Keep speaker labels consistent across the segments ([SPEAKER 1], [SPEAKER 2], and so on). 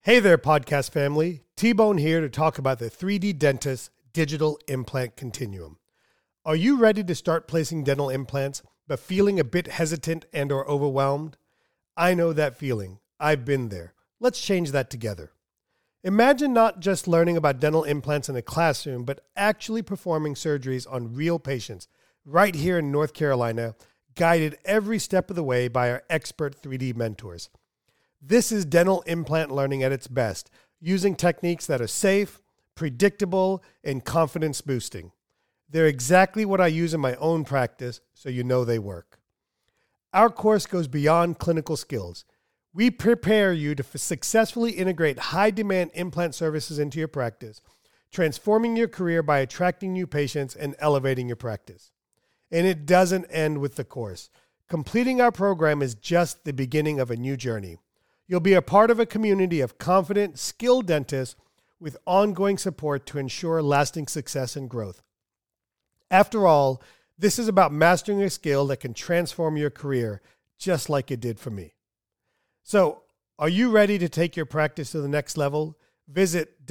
[SPEAKER 1] Hey there, podcast family. T-Bone here to talk about the 3D Dentist Digital Implant Continuum. Are you ready to start placing dental implants, but feeling a bit hesitant and or overwhelmed? I know that feeling. I've been there. Let's change that together. Imagine not just learning about dental implants in a classroom, but actually performing surgeries on real patients right here in North Carolina, guided every step of the way by our expert 3D mentors. This is dental implant learning at its best, using techniques that are safe, predictable, and confidence boosting. They're exactly what I use in my own practice, so you know they work. Our course goes beyond clinical skills. We prepare you to successfully integrate high-demand implant services into your practice, transforming your career by attracting new patients and elevating your practice. And it doesn't end with the course. Completing our program is just the beginning of a new journey. You'll be a part of a community of confident, skilled dentists with ongoing support to ensure lasting success and growth. After all, this is about mastering a skill that can transform your career, just like it did for me. So, are you ready to take your practice to the next level? Visit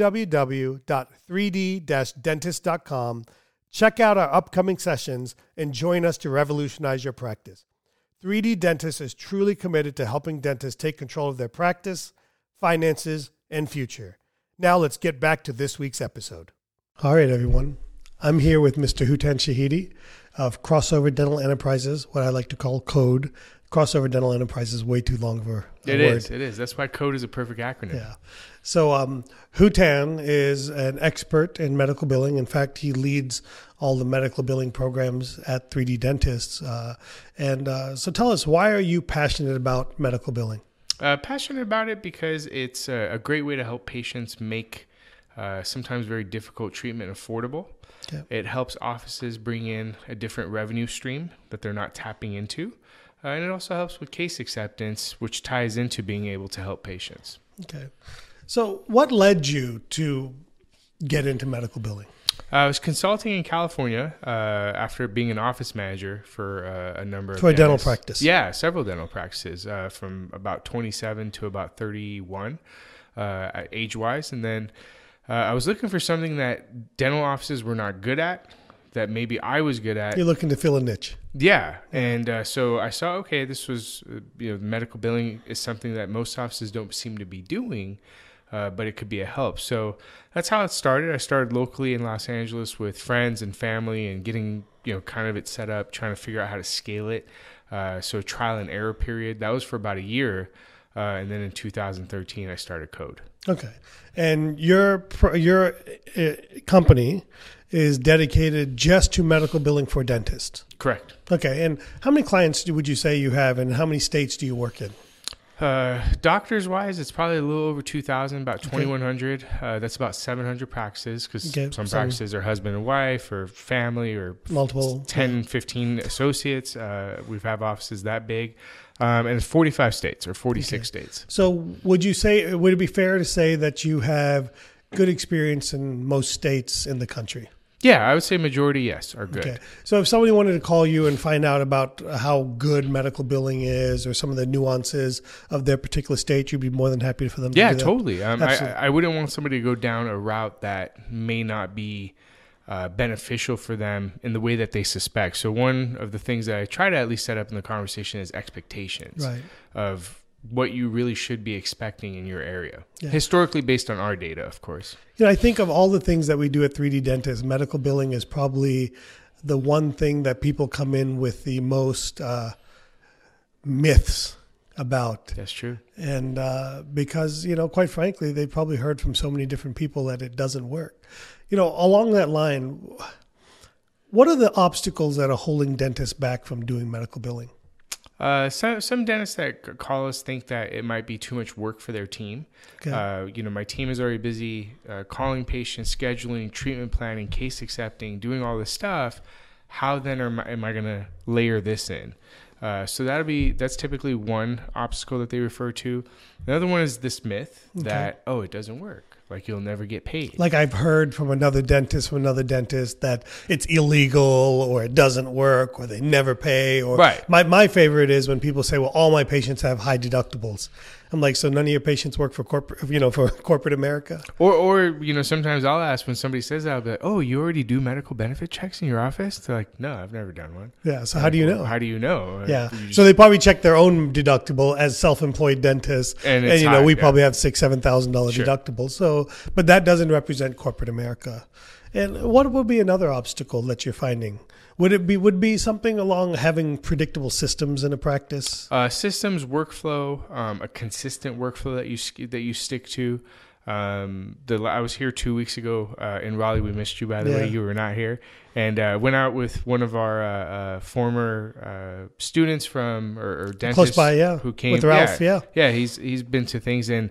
[SPEAKER 1] www.3d-dentist.com, check out our upcoming sessions, and join us to revolutionize your practice. 3D Dentist is truly committed to helping dentists take control of their practice, finances, and future. Now let's get back to this week's episode. All right, everyone. I'm here with Mr. Hootan Shahidi of Crossover Dental Enterprises, what I like to call CODE. Crossover Dental Enterprises is way too long of a word.
[SPEAKER 2] It is. That's why CODE is a perfect acronym.
[SPEAKER 1] Yeah. So Hootan is an expert in medical billing. In fact, he leads all the medical billing programs at 3D Dentists. So tell us, why are you passionate about medical billing?
[SPEAKER 2] Passionate about it because it's a great way to help patients make sometimes very difficult treatment affordable. Okay. It helps offices bring in a different revenue stream that they're not tapping into. And it also helps with case acceptance, which ties into being able to help patients.
[SPEAKER 1] Okay. So what led you to get into medical billing?
[SPEAKER 2] I was consulting in California after being an office manager for a number of
[SPEAKER 1] For a dental practice?
[SPEAKER 2] Yeah, several dental practices from about 27 to about 31 age-wise. And then I was looking for something that dental offices were not good at, that maybe I was good at.
[SPEAKER 1] You're looking to fill a niche.
[SPEAKER 2] Yeah. And so I saw, okay, this was, medical billing is something that most offices don't seem to be doing, but it could be a help. So that's how it started. I started locally in Los Angeles with friends and family and getting, kind of it set up, trying to figure out how to scale it. So trial and error period. That was for about a year. And then in 2013, I started CODE.
[SPEAKER 1] Okay. And your company is dedicated just to medical billing for dentists?
[SPEAKER 2] Correct.
[SPEAKER 1] Okay. And how many clients would you say you have, and how many states do you work in?
[SPEAKER 2] Doctors wise, it's probably a little over 2,000, about 2,100. That's about 700 practices, because some practices are husband and wife or family or
[SPEAKER 1] multiple
[SPEAKER 2] 10, 15 associates. We have offices that big. And it's 45 states or 46 states.
[SPEAKER 1] So would it be fair to say that you have good experience in most states in the country?
[SPEAKER 2] Yeah, I would say majority, yes, are good.
[SPEAKER 1] Okay. So if somebody wanted to call you and find out about how good medical billing is or some of the nuances of their particular state, you'd be more than happy for them to do that?
[SPEAKER 2] Yeah, totally. I wouldn't want somebody to go down a route that may not be beneficial for them in the way that they suspect. So one of the things that I try to at least set up in the conversation is expectations of what you really should be expecting in your area. Yeah. Historically based on our data, of course.
[SPEAKER 1] I think of all the things that we do at 3D Dentist, medical billing is probably the one thing that people come in with the most myths about.
[SPEAKER 2] That's true.
[SPEAKER 1] And because, quite frankly, they probably heard from so many different people that it doesn't work. Along that line, what are the obstacles that are holding dentists back from doing medical billing?
[SPEAKER 2] Some dentists that call us think that it might be too much work for their team. Okay. My team is already busy calling patients, scheduling, treatment planning, case accepting, doing all this stuff. How then am I going to layer this in? So that's typically one obstacle that they refer to. Another one is this myth that, it doesn't work. Like you'll never get paid.
[SPEAKER 1] Like I've heard from another dentist that it's illegal or it doesn't work or they never pay. Or
[SPEAKER 2] right.
[SPEAKER 1] My favorite is when people say, well, all my patients have high deductibles. I'm like, so none of your patients work for corporate America?
[SPEAKER 2] Or sometimes I'll ask when somebody says that, I'll be like, oh, you already do medical benefit checks in your office? They're like, no, I've never done one.
[SPEAKER 1] Yeah. So how do you know?
[SPEAKER 2] How do you know?
[SPEAKER 1] Yeah. So they probably check their own deductible as self-employed dentists. And we probably have $6,000, $7,000
[SPEAKER 2] Sure.
[SPEAKER 1] deductible. So, but that doesn't represent corporate America. And what would be another obstacle that you're finding? Would be something along having predictable systems in a practice?
[SPEAKER 2] Systems, workflow, a consistent workflow that you stick to. I was here 2 weeks ago in Raleigh. We missed you, by the way. You were not here, and went out with one of our former students from or dentists
[SPEAKER 1] close by,
[SPEAKER 2] who came
[SPEAKER 1] with Ralph.
[SPEAKER 2] He's been to things, and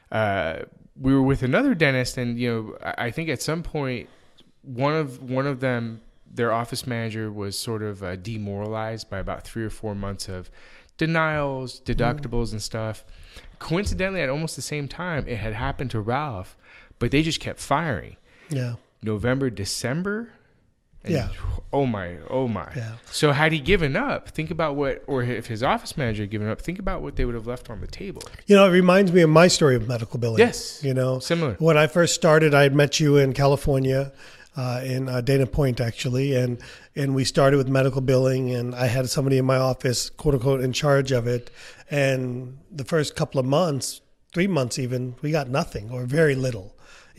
[SPEAKER 2] we were with another dentist, and I think at some point one of them, their office manager, was sort of demoralized by about 3 or 4 months of denials, deductibles, and stuff. Coincidentally, at almost the same time, it had happened to Ralph, but they just kept firing.
[SPEAKER 1] Yeah.
[SPEAKER 2] November, December.
[SPEAKER 1] Yeah.
[SPEAKER 2] Oh my.
[SPEAKER 1] Yeah.
[SPEAKER 2] So had he given up, think about or if his office manager had given up, think about what they would have left on the table.
[SPEAKER 1] It reminds me of my story of medical billing.
[SPEAKER 2] Yes.
[SPEAKER 1] Similar.
[SPEAKER 2] When
[SPEAKER 1] When I first started, I had met you in California, in Dana Point, actually. And we started with medical billing, and I had somebody in my office, quote unquote, in charge of it. And the first couple of months, 3 months even, we got nothing or very little,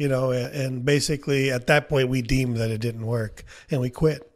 [SPEAKER 1] and basically at that point we deemed that it didn't work and we quit,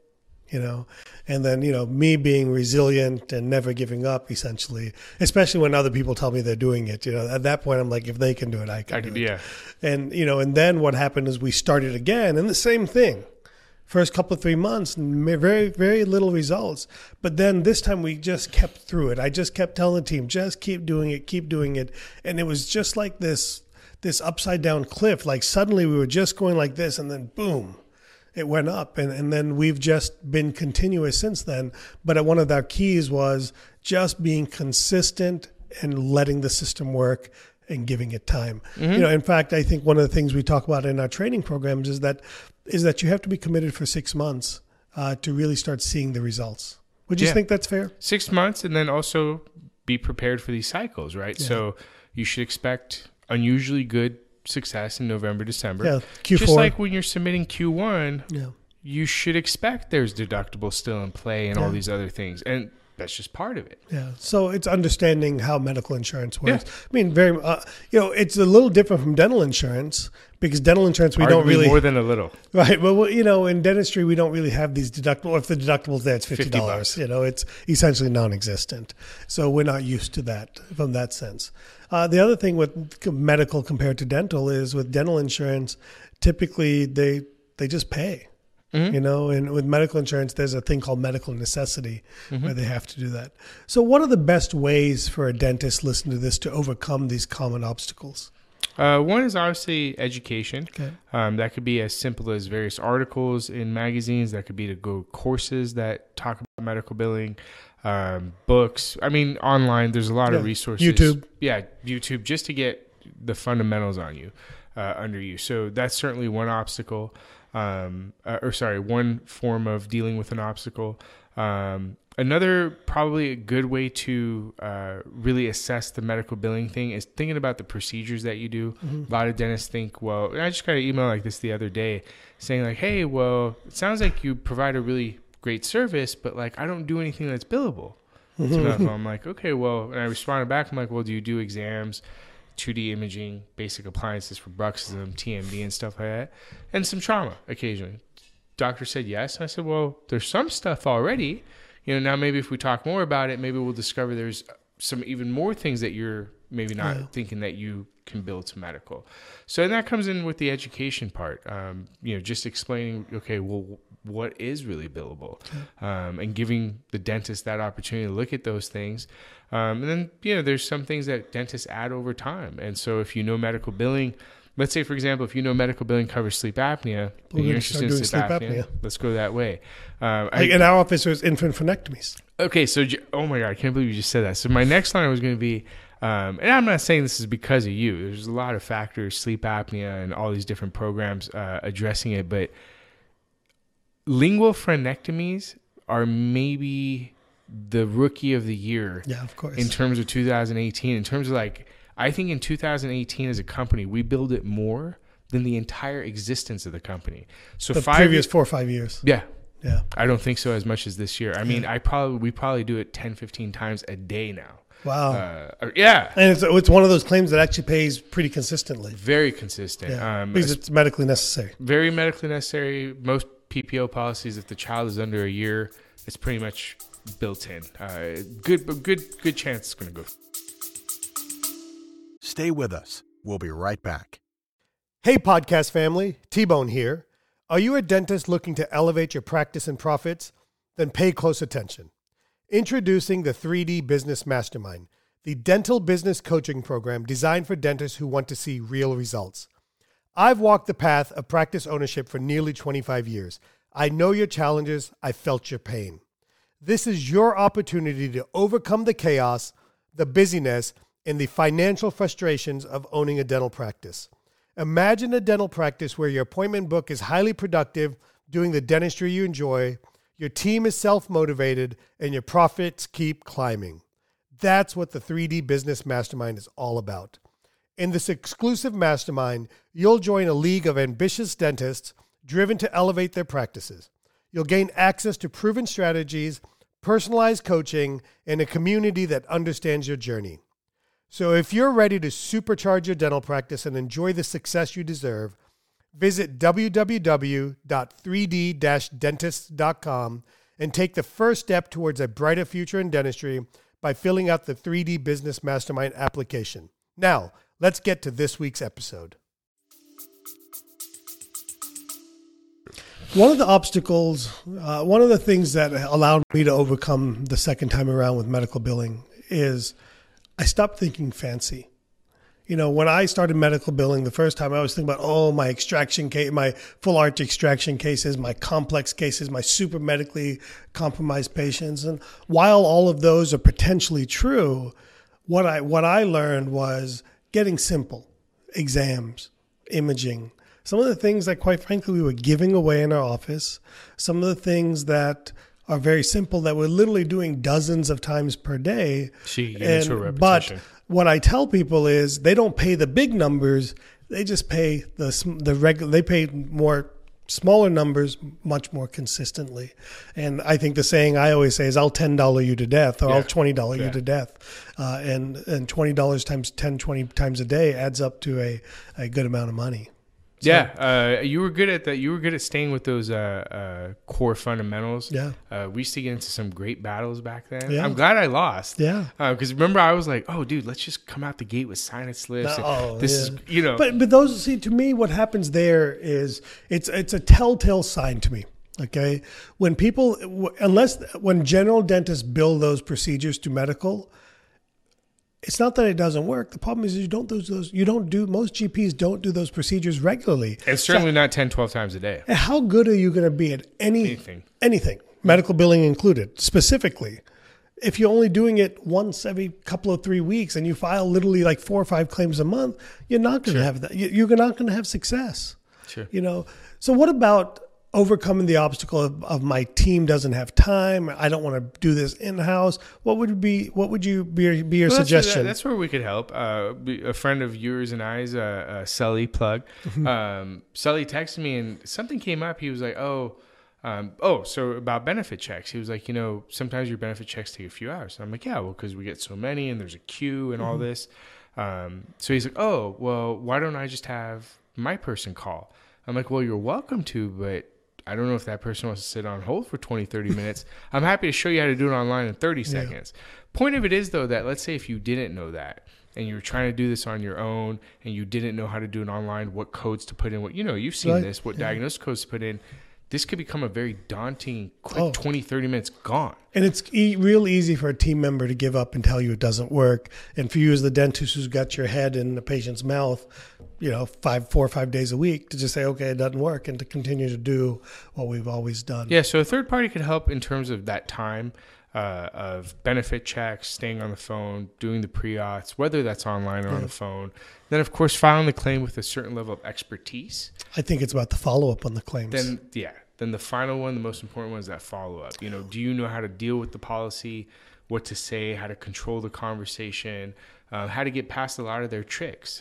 [SPEAKER 1] and then, me being resilient and never giving up, essentially, especially when other people tell me they're doing it, at that point I'm like, if they can do it, I can do it.
[SPEAKER 2] Yeah.
[SPEAKER 1] And, and then what happened is we started again, and the same thing. First couple of 3 months, very, very little results. But then this time we just kept through it. I just kept telling the team, just keep doing it. And it was just like this upside down cliff. Like suddenly we were just going like this, and then boom, it went up. And then we've just been continuous since then. But one of our keys was just being consistent and letting the system work and giving it time. Mm-hmm. In fact, I think one of the things we talk about in our training programs is that you have to be committed for 6 months to really start seeing the results. Would you think that's fair?
[SPEAKER 2] 6 months, and then also be prepared for these cycles, right? Yeah. So you should expect unusually good success in November, December.
[SPEAKER 1] Yeah, Q4.
[SPEAKER 2] Just like when you're submitting Q1, you should expect there's deductibles still in play and all these other things. And that's just part of it.
[SPEAKER 1] Yeah. So it's understanding how medical insurance works. Yeah. I mean, it's a little different from dental insurance, because dental insurance, we don't really.
[SPEAKER 2] More than a little.
[SPEAKER 1] Right. Well, in dentistry, we don't really have these deductibles. If the deductible's there, it's $50. It's essentially non-existent. So we're not used to that from that sense. The other thing with medical compared to dental is with dental insurance, typically they just pay. Mm-hmm. And with medical insurance, there's a thing called medical necessity where they have to do that. So what are the best ways for a dentist listening to this to overcome these common obstacles?
[SPEAKER 2] One is obviously education.
[SPEAKER 1] Okay.
[SPEAKER 2] That could be as simple as various articles in magazines. That could be to go courses that talk about medical billing, books. I mean, online, there's a lot of resources.
[SPEAKER 1] YouTube.
[SPEAKER 2] Yeah, YouTube, just to get the fundamentals on you, under you. So that's certainly one obstacle. One form of dealing with an obstacle. Another probably a good way to really assess the medical billing thing is thinking about the procedures that you do. Mm-hmm. A lot of dentists think, well, I just got an email like this the other day saying like, hey, well, it sounds like you provide a really great service, but like I don't do anything that's billable. Mm-hmm. So I'm like, okay, well, and I responded back. I'm like, well, do you do exams, 2D imaging, basic appliances for bruxism, TMD, and stuff like that, and some trauma occasionally? Doctor said yes. And I said, well, there's some stuff already. Now maybe if we talk more about it, maybe we'll discover there's some even more things that you're maybe not thinking that you can bill to medical. So and that comes in with the education part. Just explaining, okay, well, what is really billable, and giving the dentist that opportunity to look at those things. And then, there's some things that dentists add over time. And so if medical billing, let's say, for example, if medical billing covers sleep apnea, and you're interested in sleep apnea, let's go that way.
[SPEAKER 1] In our office, there's infant phonectomies.
[SPEAKER 2] Okay, so, oh my God, I can't believe you just said that. So my next line was going to be, and I'm not saying this is because of you. There's a lot of factors, sleep apnea and all these different programs addressing it, but lingual frenectomies are maybe the rookie of the year.
[SPEAKER 1] Yeah, of course.
[SPEAKER 2] In terms of 2018, in terms of like I think in 2018 as a company, we billed it more than the entire existence of the company. So
[SPEAKER 1] the previous 4 or 5 years.
[SPEAKER 2] Yeah.
[SPEAKER 1] Yeah.
[SPEAKER 2] I don't think so as much as this year. I mean, we probably do it 10, 15 times a day now.
[SPEAKER 1] Wow.
[SPEAKER 2] Yeah.
[SPEAKER 1] And it's one of those claims that actually pays pretty consistently.
[SPEAKER 2] Very consistent.
[SPEAKER 1] Yeah. Because it's medically necessary.
[SPEAKER 2] Very medically necessary. Most PPO policies, if the child is under a year, it's pretty much built in. Good chance it's going to go.
[SPEAKER 3] Stay with us. We'll be right back.
[SPEAKER 1] Hey, podcast family. T-Bone here. Are you a dentist looking to elevate your practice and profits? Then pay close attention. Introducing the 3D Business Mastermind, the dental business coaching program designed for dentists who want to see real results. I've walked the path of practice ownership for nearly 25 years. I know your challenges. I felt your pain. This is your opportunity to overcome the chaos, the busyness, and the financial frustrations of owning a dental practice. Imagine a dental practice where your appointment book is highly productive, doing the dentistry you enjoy, your team is self-motivated, and your profits keep climbing. That's what the 3D Business Mastermind is all about. In this exclusive mastermind, you'll join a league of ambitious dentists driven to elevate their practices. You'll gain access to proven strategies, personalized coaching, and a community that understands your journey. So if you're ready to supercharge your dental practice and enjoy the success you deserve, visit www.3d-dentists.com and take the first step towards a brighter future in dentistry by filling out the 3D Business Mastermind application. Now, let's get to this week's episode. One of the obstacles, one of the things that allowed me to overcome the second time around with medical billing is I stopped thinking fancy. You know, when I started medical billing the first time, I was thinking about, my extraction case, my full arch extraction cases, my complex cases, my super medically compromised patients. And while all of those are potentially true, what I learned was getting simple, exams, imaging, some of the things that, quite frankly, we were giving away in our office, some of the things that are very simple that we're literally doing dozens of times per day. But what I tell people is they don't pay the big numbers; they just pay the regular. They pay more smaller numbers much more consistently. And I think the saying I always say is, "I'll $10 you to death," or "I'll $20 you to death," and $20 times 10, 20 times a day adds up to a good amount of money. So,
[SPEAKER 2] you were good at that. You were good at staying with those core fundamentals.
[SPEAKER 1] Yeah.
[SPEAKER 2] We used to get into some great battles back then.
[SPEAKER 1] Yeah.
[SPEAKER 2] I'm glad I lost.
[SPEAKER 1] Yeah.
[SPEAKER 2] Because remember, I was like, "Oh, dude, let's just come out the gate with sinus slips." Is, you know.
[SPEAKER 1] But those, see, to me, what happens there is it's a telltale sign to me. Okay, when when general dentists bill those procedures to medical, it's not that it doesn't work. The problem is most GPs don't do those procedures regularly.
[SPEAKER 2] And certainly not 10, 12 times a day.
[SPEAKER 1] How good are you going to be at anything, medical billing included, specifically? If you're only doing it once every couple of 3 weeks and you file literally like 4 or 5 claims a month, you're not going to have that. You're not going to have success.
[SPEAKER 2] Sure.
[SPEAKER 1] You know. So what about overcoming the obstacle of my team doesn't have time? I don't want to do this in-house. What would be your suggestion?
[SPEAKER 2] That's where we could help. A friend of yours and I's, Sully, plug. Sully texted me and something came up. He was like, so about benefit checks. He was like, sometimes your benefit checks take a few hours. And I'm like, yeah, well, because we get so many and there's a queue and all this. So he's like, why don't I just have my person call? I'm like, well, you're welcome to, but I don't know if that person wants to sit on hold for 20, 30 minutes. I'm happy to show you how to do it online in 30 seconds. Point of it is, though, that let's say if you didn't know that and you were trying to do this on your own and you didn't know how to do it online, what codes to put in, you've seen this, what diagnosis codes to put in, this could become a very daunting, quick 20, 30 minutes gone.
[SPEAKER 1] And it's real easy for a team member to give up and tell you it doesn't work. And for you as the dentist who's got your head in the patient's mouth, 4 or 5 days a week, to just say, okay, it doesn't work, and to continue to do what we've always done.
[SPEAKER 2] Yeah, so a third party could help in terms of that time of benefit checks, staying on the phone, doing the pre-auths, whether that's online or on the phone. Then, of course, filing the claim with a certain level of expertise.
[SPEAKER 1] I think it's about the follow-up on the claims.
[SPEAKER 2] Then the final one, the most important one, is that follow-up. Do you know how to deal with the policy what to say, how to control the conversation, how to get past a lot of their tricks.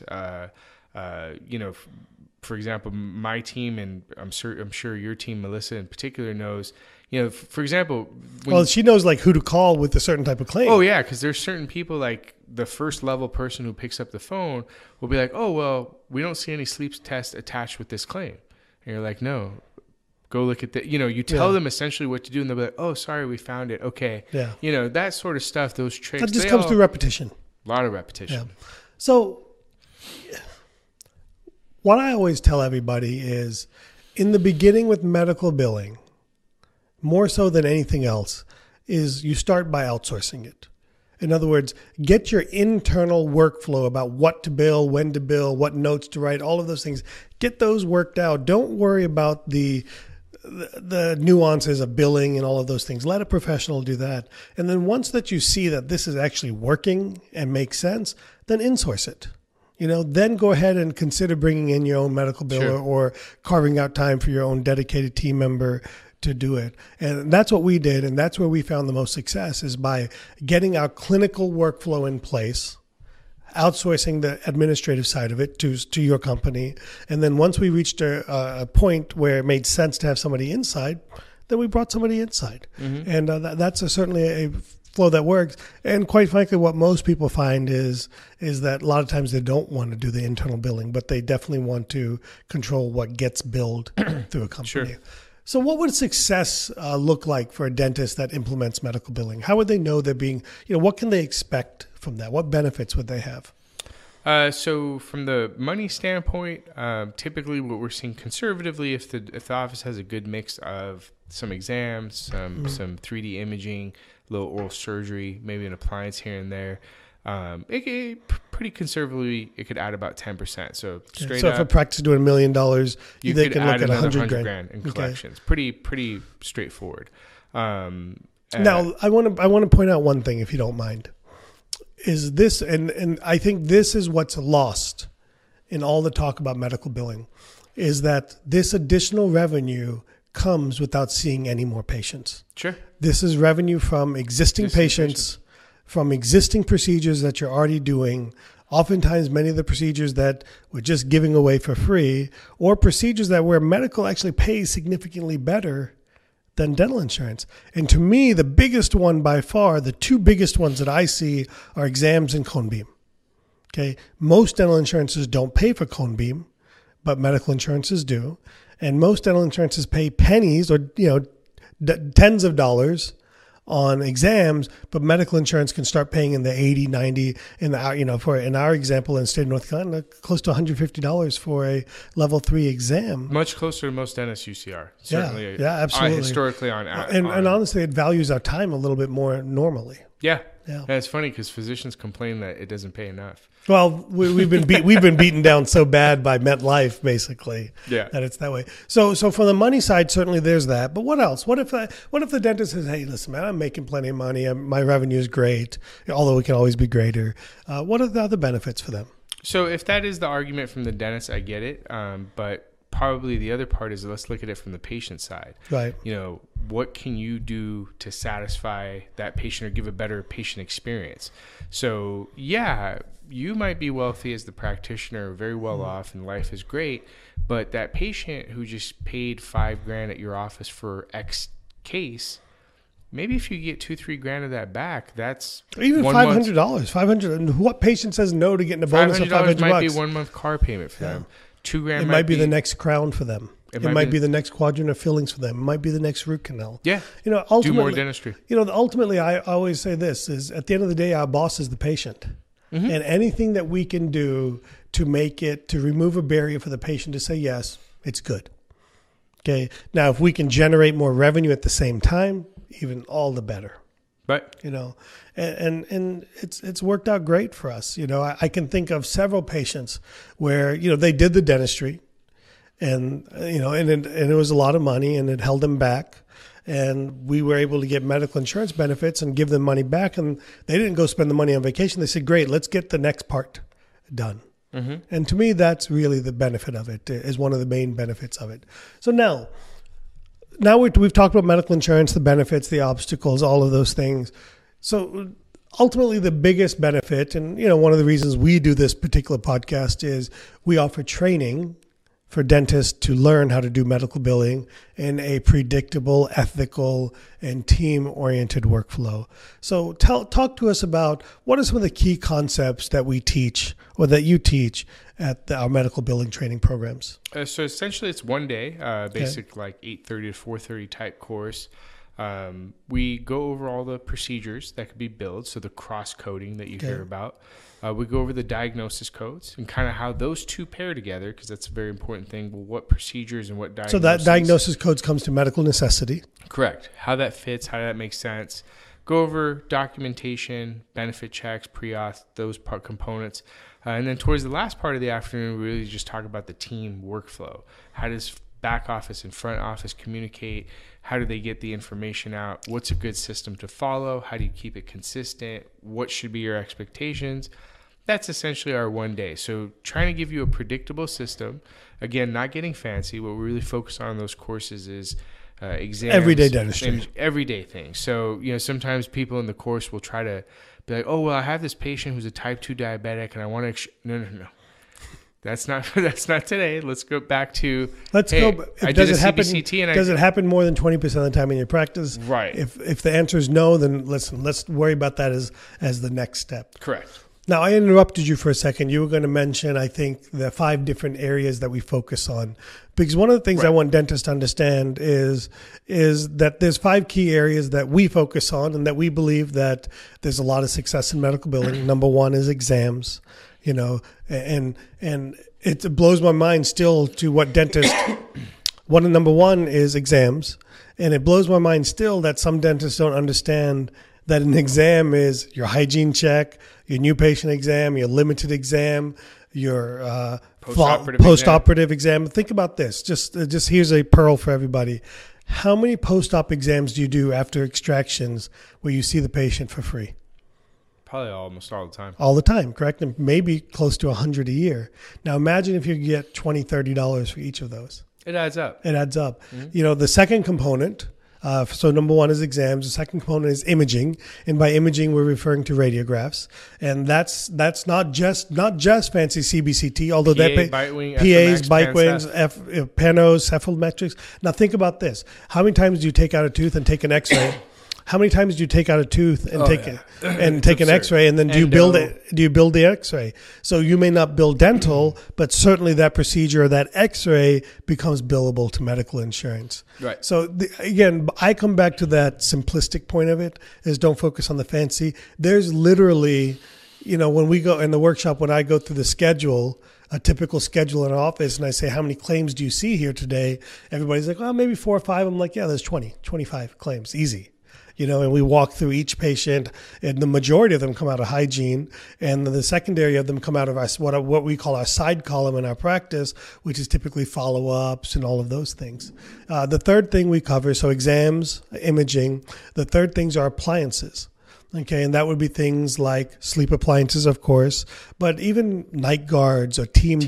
[SPEAKER 2] For example, my team, and I'm sure your team, Melissa in particular, knows. For example,
[SPEAKER 1] she knows like who to call with a certain type of claim.
[SPEAKER 2] Oh yeah, because there's certain people, like the first level person who picks up the phone will be like, "Oh well, we don't see any sleep test attached with this claim," and you're like, "No, go look at the." You tell them essentially what to do, and they'll be like, "Oh, sorry, we found it. Okay."
[SPEAKER 1] Yeah.
[SPEAKER 2] That sort of stuff. Those tricks.
[SPEAKER 1] That just comes through repetition.
[SPEAKER 2] A lot of repetition.
[SPEAKER 1] Yeah. So, what I always tell everybody is, in the beginning with medical billing, more so than anything else, is you start by outsourcing it. In other words, get your internal workflow about what to bill, when to bill, what notes to write, all of those things. Get those worked out. Don't worry about the nuances of billing and all of those things. Let a professional do that. And then once that you see that this is actually working and makes sense, then insource it. Then go ahead and consider bringing in your own medical biller or carving out time for your own dedicated team member to do it. And that's what we did. And that's where we found the most success, is by getting our clinical workflow in place, outsourcing the administrative side of it to your company. And then once we reached a point where it made sense to have somebody inside, then we brought somebody inside. Mm-hmm. And that's certainly a flow that works. And quite frankly, what most people find is that a lot of times they don't want to do the internal billing, but they definitely want to control what gets billed through a company.
[SPEAKER 2] Sure.
[SPEAKER 1] So what would success look like for a dentist that implements medical billing? How would they know they're being, what can they expect from that? What benefits would they have?
[SPEAKER 2] So from the money standpoint, typically what we're seeing conservatively, if the office has a good mix of some exams, some 3D imaging, a little oral surgery, maybe an appliance here and there, pretty conservatively, it could add about 10%. So straight up,
[SPEAKER 1] if a practice is doing $1 million,
[SPEAKER 2] they can look at $100,000 in collections.
[SPEAKER 1] Okay.
[SPEAKER 2] Pretty straightforward.
[SPEAKER 1] Now, I want to point out one thing, if you don't mind. Is this, and I think this is what's lost in all the talk about medical billing, is that this additional revenue comes without seeing any more patients.
[SPEAKER 2] Sure.
[SPEAKER 1] This is revenue from existing patients, from existing procedures that you're already doing, oftentimes many of the procedures that we're just giving away for free, or procedures that where medical actually pays significantly better than dental insurance. And to me, the biggest one by far, the two biggest ones that I see are exams and cone beam. Okay. Most dental insurances don't pay for cone beam, but medical insurances do. And most dental insurances pay pennies or, tens of dollars on exams, but medical insurance can start paying in the 80, 90, in our example in the state of North Carolina, close to $150 for a level 3 exam.
[SPEAKER 2] Much closer to most dentists UCR. Certainly.
[SPEAKER 1] Yeah, absolutely.
[SPEAKER 2] Historically
[SPEAKER 1] and honestly, it values our time a little bit more normally.
[SPEAKER 2] Yeah. And it's funny because physicians complain that it doesn't pay enough.
[SPEAKER 1] Well, we've been beaten down so bad by MetLife, basically, that it's that way. So from the money side, certainly there's that. But what else? What if the dentist says, "Hey, listen, man, I'm making plenty of money. My revenue is great, although it can always be greater." What are the other benefits for them?
[SPEAKER 2] So if that is the argument from the dentist, I get it. But probably the other part is, let's look at it from the patient side.
[SPEAKER 1] Right.
[SPEAKER 2] What can you do to satisfy that patient or give a better patient experience? So yeah, you might be wealthy as the practitioner, very well off, and life is great. But that patient who just paid $5,000 at your office for X case, maybe if you get $2-3 of that back, that's
[SPEAKER 1] even $500. $500. What patient says no to getting a bonus of $500?
[SPEAKER 2] Might be 1 month car payment for them. $2,000.
[SPEAKER 1] It might be the next crown for them. It might be the next quadrant of fillings for them. It might be the next root canal.
[SPEAKER 2] Yeah.
[SPEAKER 1] Ultimately,
[SPEAKER 2] do more dentistry.
[SPEAKER 1] Ultimately, I always say this is, at the end of the day, our boss is the patient. Mm-hmm. And anything that we can do to remove a barrier for the patient to say yes, it's good. Okay. Now, if we can generate more revenue at the same time, even all the better.
[SPEAKER 2] Right.
[SPEAKER 1] And it's worked out great for us. I can think of several patients where, they did the dentistry and it was a lot of money and it held them back. And we were able to get medical insurance benefits and give them money back. And they didn't go spend the money on vacation. They said, great, let's get the next part done. Mm-hmm. And to me, that's really the benefit of it, is one of the main benefits of it. So now we've talked about medical insurance, the benefits, the obstacles, all of those things. So ultimately the biggest benefit, and one of the reasons we do this particular podcast is we offer training for dentists to learn how to do medical billing in a predictable, ethical, and team-oriented workflow. So talk to us about what are some of the key concepts that we teach or that you teach at our medical billing training programs.
[SPEAKER 2] So essentially it's one day, basic like 8:30 to 4:30 type course. We go over all the procedures that could be billed, so the cross-coding that you hear about. We go over the diagnosis codes and kind of how those two pair together, because that's a very important thing. Well, what procedures and what diagnosis.
[SPEAKER 1] So that diagnosis codes comes to medical necessity.
[SPEAKER 2] Correct. How that fits, how that makes sense. Go over documentation, benefit checks, pre-auth, those components. And then towards the last part of the afternoon, we really just talk about the team workflow. How does back office and front office communicate? How do they get the information out? What's a good system to follow? How do you keep it consistent? What should be your expectations? That's essentially our one day. So trying to give you a predictable system. Again, not getting fancy. What we really focus on in those courses is exams.
[SPEAKER 1] Everyday dentistry.
[SPEAKER 2] Everyday things. So, sometimes people in the course will try to be like, oh, well, I have this patient who's a type 2 diabetic and I want to... No. That's not today. Let's go back to.
[SPEAKER 1] Does it happen more than 20% of the time in your practice?
[SPEAKER 2] Right.
[SPEAKER 1] If the answer is no, then listen. Let's worry about that as the next step.
[SPEAKER 2] Correct.
[SPEAKER 1] Now I interrupted you for a second. You were going to mention, I think, the 5 different areas that we focus on, because one of the things I want dentists to understand is that there's 5 key areas that we focus on, and that we believe that there's a lot of success in medical billing. Number 1 is exams. And it blows my mind still to what dentists, number 1 is exams. And it blows my mind still that some dentists don't understand that an exam is your hygiene check, your new patient exam, your limited exam, your post-operative exam. Think about this. Just here's a pearl for everybody. How many post-op exams do you do after extractions where you see the patient for free?
[SPEAKER 2] Probably almost all the time.
[SPEAKER 1] All the time, correct? And maybe close to 100 a year. Now imagine if you get $20, $30 for each of those.
[SPEAKER 2] It adds up.
[SPEAKER 1] Mm-hmm. The second component, so number 1 is exams. The second component is imaging. And by imaging, we're referring to radiographs. And that's not just fancy CBCT, although PAs, bite wings, panos, cephalometrics. Now think about this. How many times do you take out a tooth and take an x-ray? How many times do you take out a tooth and take an x-ray, and then do you build the x-ray? So you may not bill dental, but certainly that procedure or that x-ray becomes billable to medical insurance.
[SPEAKER 2] Right.
[SPEAKER 1] So again, I come back to that simplistic point of it, is don't focus on the fancy. There's literally, when we go in the workshop, when I go through the schedule, a typical schedule in an office, and I say, how many claims do you see here today? Everybody's like, well, maybe 4 or 5. I'm like, yeah, there's 25 claims, easy. And we walk through each patient, and the majority of them come out of hygiene, and the secondary of them come out of our, what we call our side column in our practice, which is typically follow-ups and all of those things. The third thing we cover, so exams, imaging. The third things are appliances. Okay, and that would be things like sleep appliances, of course, but even night guards or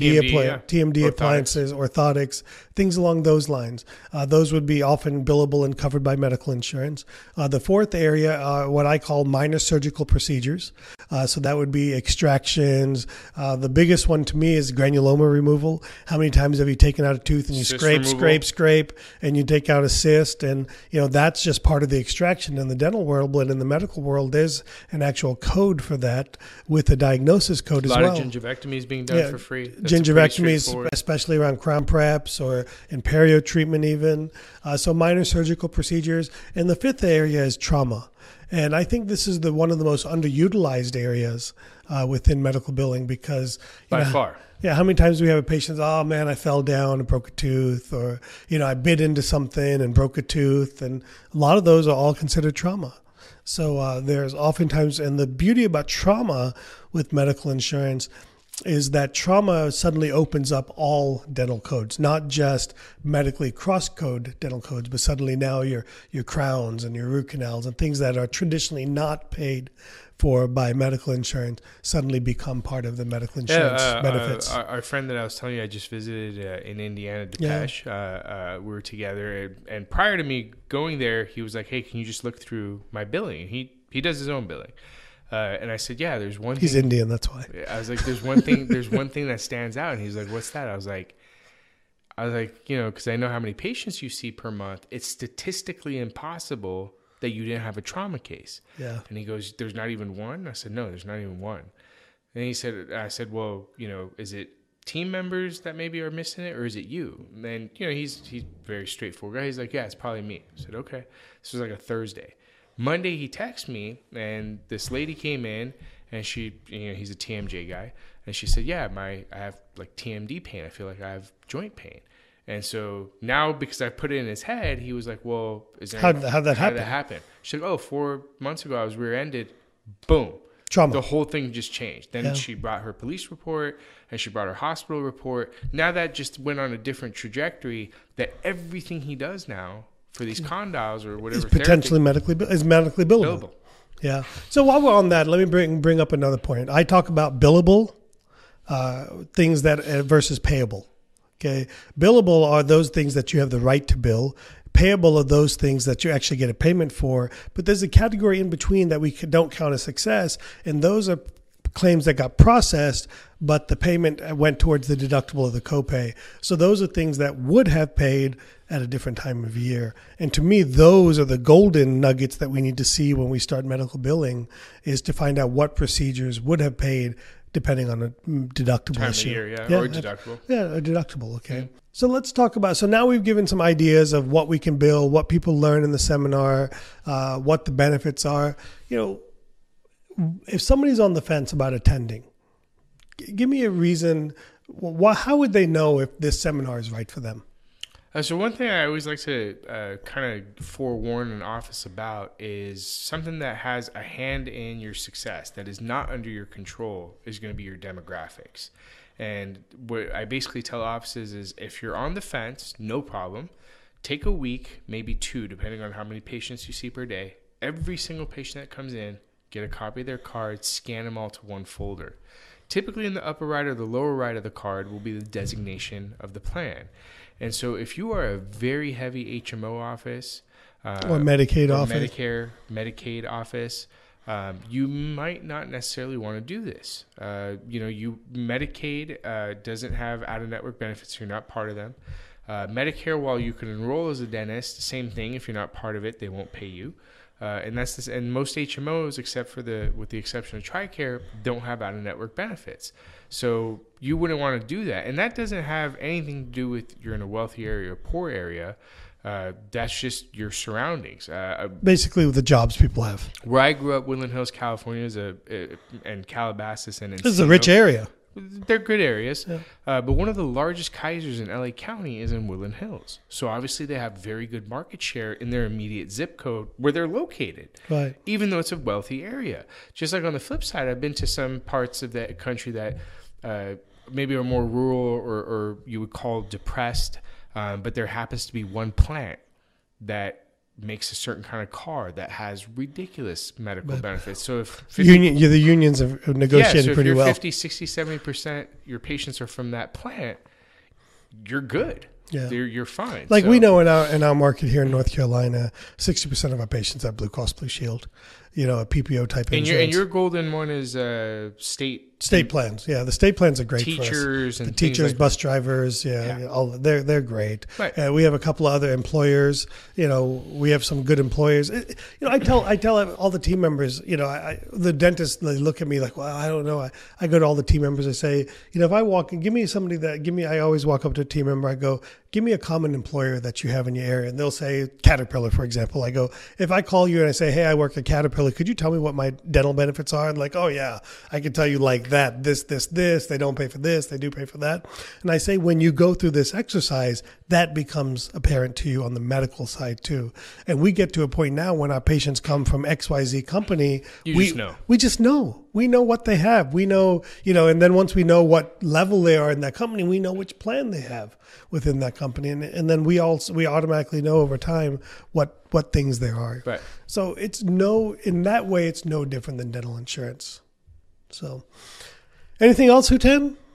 [SPEAKER 1] TMD appliances, orthotics, things along those lines. Those would be often billable and covered by medical insurance. The fourth area are what I call minor surgical procedures. So that would be extractions. The biggest one to me is granuloma removal. How many times have you taken out a tooth and you scrape, and you take out a cyst? And, that's just part of the extraction in the dental world, but in the medical world, there's an actual code for that with a diagnosis code as well.
[SPEAKER 2] A lot of gingivectomies being done for free.
[SPEAKER 1] Gingivectomies, especially around crown preps or in perio treatment even. So minor surgical procedures. And the fifth area is trauma. And I think this is one of the most underutilized areas within medical billing because...
[SPEAKER 2] By far.
[SPEAKER 1] Yeah, how many times do we have a patient, oh man, I fell down and broke a tooth, or, I bit into something and broke a tooth. And a lot of those are all considered trauma. So there's oftentimes, and the beauty about trauma with medical insurance is that trauma suddenly opens up all dental codes, not just medically cross-code dental codes, but suddenly now your crowns and your root canals and things that are traditionally not paid for by medical insurance suddenly become part of the medical insurance benefits.
[SPEAKER 2] Our friend that I was telling you I just visited in Indiana, Depeche, we were together. And prior to me going there, he was like, hey, can you just look through my billing? And he He does his own billing. And I said, yeah, there's one thing.
[SPEAKER 1] He's Indian, that's why.
[SPEAKER 2] I was like, there's one thing that stands out. And he's like, what's that? I was like, because I know how many patients you see per month. It's statistically impossible that you didn't have a trauma case.
[SPEAKER 1] Yeah.
[SPEAKER 2] And he goes, there's not even one? I said, no, there's not even one. And I said, well, is it team members that maybe are missing it, or is it you? And then, he's very straightforward guy. He's like, yeah, it's probably me. I said, okay. This was like a Thursday. Monday, he texted me, and this lady came in, and she, he's a TMJ guy, and she said, yeah, I have like TMD pain. I feel like I have joint pain. And so now, because I put it in his head, he was like, well, how'd that happen? She's like, 4 months ago, I was rear-ended. Boom.
[SPEAKER 1] Trauma.
[SPEAKER 2] The whole thing just changed. Then she brought her police report, and she brought her hospital report. Now that just went on a different trajectory, that everything he does now for these condyles or whatever
[SPEAKER 1] is potentially medically billable. Yeah. So while we're on that, let me bring up another point. I talk about billable things that versus payable. Okay. Billable are those things that you have the right to bill. Payable are those things that you actually get a payment for. But there's a category in between that we don't count as success, and those are claims that got processed, but the payment went towards the deductible of the copay. So those are things that would have paid at a different time of year. And to me, those are the golden nuggets that we need to see when we start medical billing, is to find out what procedures would have paid depending on a deductible
[SPEAKER 2] time
[SPEAKER 1] issue.
[SPEAKER 2] Of year, or deductible.
[SPEAKER 1] Yeah, a deductible, okay. Yeah. So let's talk about, so now we've given some ideas of what we can bill, what people learn in the seminar, what the benefits are. If somebody's on the fence about attending, give me a reason. How would they know if this seminar is right for them?
[SPEAKER 2] So one thing I always like to kind of forewarn an office about is something that has a hand in your success that is not under your control is going to be your demographics. And what I basically tell offices is, if you're on the fence, no problem. Take a week, maybe 2, depending on how many patients you see per day. Every single patient that comes in, get a copy of their card, scan them all to one folder. Typically in the upper right or the lower right of the card will be the designation of the plan. And so if you are a very heavy HMO office,
[SPEAKER 1] or Medicaid office,
[SPEAKER 2] Medicare, Medicaid office, you might not necessarily want to do this. Medicaid doesn't have out-of-network benefits, so you're not part of them. Medicare, while you can enroll as a dentist, same thing. If you're not part of it, they won't pay you. And that's this. And most HMOs, with the exception of TRICARE, don't have out-of-network benefits. So you wouldn't want to do that. And that doesn't have anything to do with you're in a wealthy area or poor area. That's just your surroundings.
[SPEAKER 1] Basically, with the jobs people have.
[SPEAKER 2] Where I grew up, Woodland Hills, California, and Calabasas and Encino.
[SPEAKER 1] This is a rich area.
[SPEAKER 2] They're good areas.
[SPEAKER 1] Yeah.
[SPEAKER 2] But one of the largest Kaisers in LA County is in Woodland Hills. So obviously they have very good market share in their immediate zip code where they're located,
[SPEAKER 1] right? Even
[SPEAKER 2] though it's a wealthy area. Just like on the flip side, I've been to some parts of the country that maybe are more rural or you would call depressed, but there happens to be one plant that makes a certain kind of car that has ridiculous medical benefits. So if the
[SPEAKER 1] unions have negotiated pretty well.
[SPEAKER 2] 50, 60, 70% your patients are from that plant, you're good. Yeah. You're fine.
[SPEAKER 1] Like we know in our market here in North Carolina, 60% of our patients have Blue Cross Blue Shield, a PPO type insurance.
[SPEAKER 2] And your golden one is
[SPEAKER 1] state plans. Yeah, the state plans are great for us.
[SPEAKER 2] Teachers and
[SPEAKER 1] the teachers,
[SPEAKER 2] like
[SPEAKER 1] bus drivers. Yeah. All they're great.
[SPEAKER 2] Right.
[SPEAKER 1] We have a couple of other employers. We have some good employers. I tell all the team members. The dentists, they look at me like, well, I don't know. I go to all the team members. I say, if I walk and I always walk up to a team member. I go, give me a common employer that you have in your area. And they'll say Caterpillar, for example. I go, if I call you and I say, hey, I work at Caterpillar, could you tell me what my dental benefits are? And like, oh yeah, I can tell you like that, this, they don't pay for this, they do pay for that. And I say, when you go through this exercise, that becomes apparent to you on the medical side too. And we get to a point now when our patients come from XYZ company, we just know. We know what they have. We know, and then once we know what level they are in that company, we know which plan they have within that company. And then we automatically know over time what things there are.
[SPEAKER 2] Right.
[SPEAKER 1] So in that way, it's no different than dental insurance. So anything else, Hutan?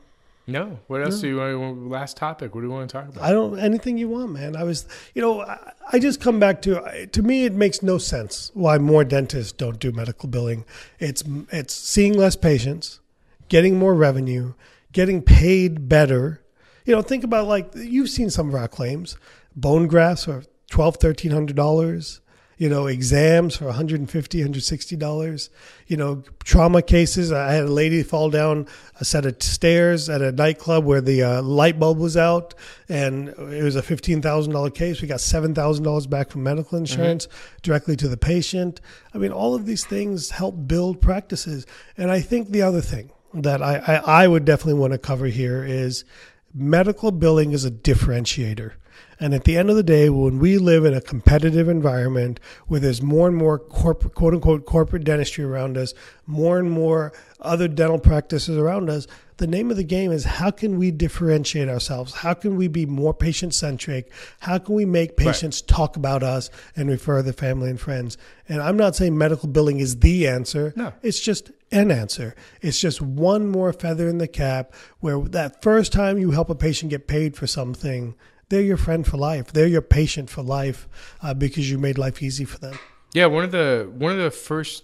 [SPEAKER 2] No. What else do you want? Last topic. What do you want to talk about?
[SPEAKER 1] I don't, anything you want, man. I just come back to me, it makes no sense why more dentists don't do medical billing. It's seeing less patients, getting more revenue, getting paid better. Think about, like, you've seen some of our claims. Bone grafts are $1,200, $1,300. Exams for $150, $160. Trauma cases. I had a lady fall down a set of stairs at a nightclub where the light bulb was out, and it was a $15,000 case. We got $7,000 back from medical insurance directly to the patient. I mean, all of these things help build practices. And I think the other thing that I would definitely want to cover here is medical billing is a differentiator. And at the end of the day, when we live in a competitive environment where there's more and more corporate, quote unquote, corporate dentistry around us, more and more other dental practices around us, the name of the game is, how can we differentiate ourselves? How can we be more patient-centric? How can we make patients talk about us and refer their family and friends? And I'm not saying medical billing is the answer.
[SPEAKER 2] No.
[SPEAKER 1] It's just an answer. It's just one more feather in the cap, where that first time you help a patient get paid for something, they're your friend for life. They're your patient for life, because you made life easy for them.
[SPEAKER 2] Yeah, one of the first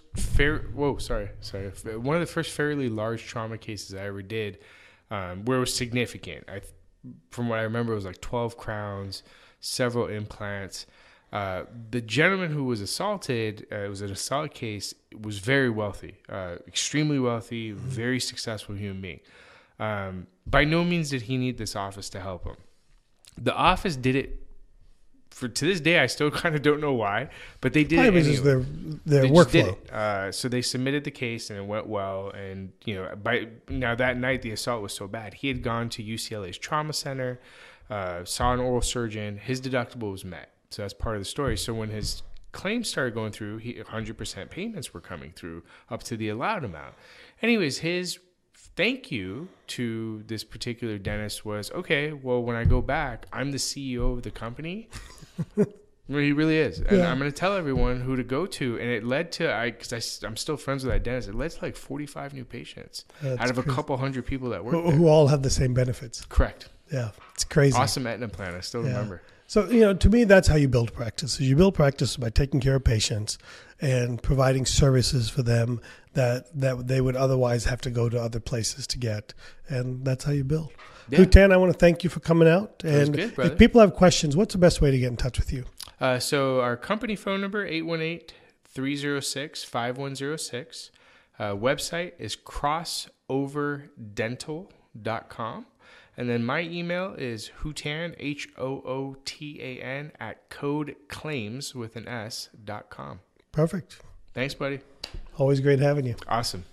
[SPEAKER 2] fairly large trauma cases I ever did, where it was significant. From what I remember, it was like 12 crowns, several implants. The gentleman who was assaulted, it was an assault case, was very wealthy, extremely wealthy, very successful human being. By no means did he need this office to help him. The office did it. To this day, I still kind of don't know why, but they did it anyway.
[SPEAKER 1] Just their workflow.
[SPEAKER 2] So they submitted the case, and it went well. And now that night, the assault was so bad. He had gone to UCLA's trauma center, saw an oral surgeon. His deductible was met, so that's part of the story. So when his claims started going through, 100% payments were coming through up to the allowed amount. Anyways, his thank you to this particular dentist was, okay, well, when I go back, I'm the CEO of the company. Well, he really is. And I'm going to tell everyone who to go to. And it led to, because I'm still friends with that dentist, it led to like 45 new patients out of a couple hundred people that work there.
[SPEAKER 1] Who all have the same benefits.
[SPEAKER 2] Correct.
[SPEAKER 1] Yeah, it's crazy.
[SPEAKER 2] Awesome Aetna plan. I still remember.
[SPEAKER 1] So, to me, that's how you build practice. You build practice by taking care of patients and providing services for them that they would otherwise have to go to other places to get. And that's how you build. Yeah. Hootan, I want to thank you for coming out. And
[SPEAKER 2] good,
[SPEAKER 1] if people have questions, what's the best way to get in touch with you?
[SPEAKER 2] So our company phone number, 818-306-5106. Website is crossoverdental.com. And then my email is Hootan, HOOTAN, @codeclaims.com.
[SPEAKER 1] Perfect.
[SPEAKER 2] Thanks, buddy.
[SPEAKER 1] Always great having you.
[SPEAKER 2] Awesome.